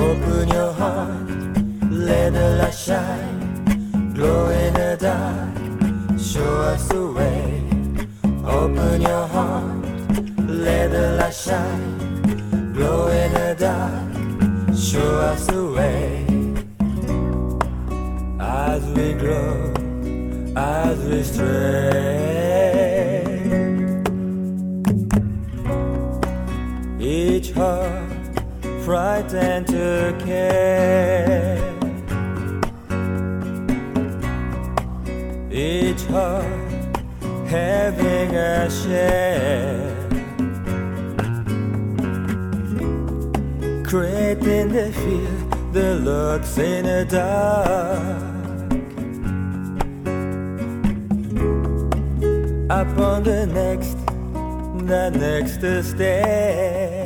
Open your heart, let the light shine, glow in the dark, show us the way. Open your heart, let the light shine, glow in the dark, show us the way. As we grow, as we stray, each heart frightened to care, each heart having a share, creating the fear that lurks in the dark. Upon the next step,